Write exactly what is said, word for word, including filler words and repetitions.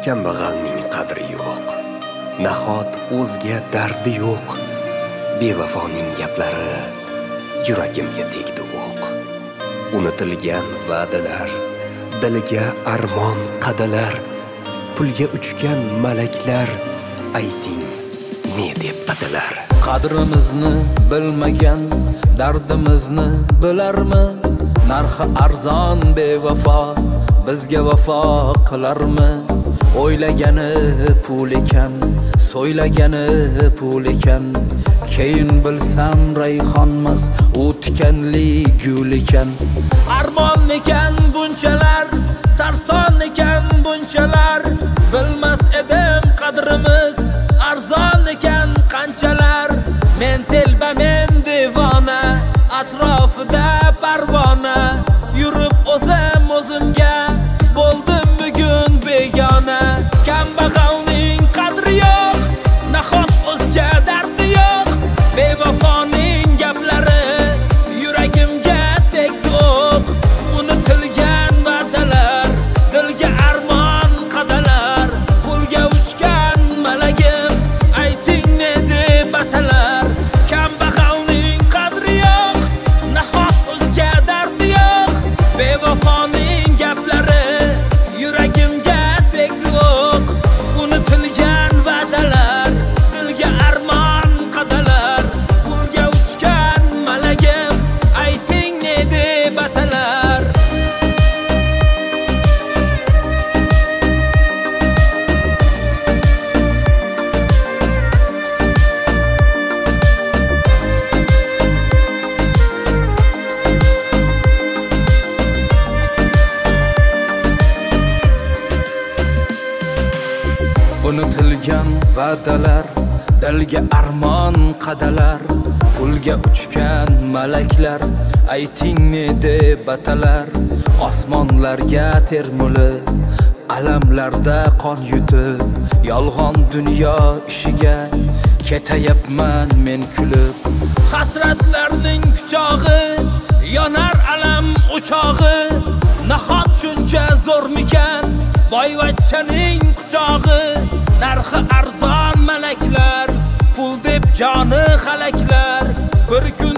kambag'alning qadri yo'q, nahot o'zga dardi yo'q. Bevafoning gaplari yuragimga tegdi o'q. Unutilgan va'dalar, diliga armon qadalar, pulga uchgan malaklar, ayting ne deb atalar. Qadrimizni bilmagan dardimizni bilarmi? Narxi arzon bevafo bizga vafo qilarmi? O'ylagani pul ekan, so'ylagani pul ekan. Keyin bilsam rayhonmas, u tikanli gul ekan. Armon ekan bunchalar, sarson ekan bunchalar. Bilmas edim qadrimiz arzon ekan qanchalar. Men telba men devona, atrofida parvona. Yurib o'zim o'zimga bo'ldim bugun begona. Kambag'alning qadri yo'q, nahot o'zga dardi yo'q. Bevafoning gaplari yuragimga tegdi o'q. Unutilgan va'dalar, dilga armon qadalar. Pulga uchgan malagim, ayting ne deb atalar. Kambag'alning qadri yo'q, nahot o'zga dardi yo'q. Bevafoning gaplari yuragimga tegdi o'q. Unutilgan va'dalar, dilga armon qadalar. Pulga uchgan malagim, ayting ne deb atalar. Unutilgan va'dalar, dilga armon qadalar. Pulga uchgan malaklar, ayting ne deb atalar. Osmonlarga termulib, alamlarda qon yutib, yolg'on dunyo ishiga ketayapman men kulib. Hasratlarning kuchog'i, yonar alam o'chog'i. Nahot shuncha zo'rmikan boyvachchaning quchog'i. Narxi arzon malaklar, pul deb joni halaklar. Bir kun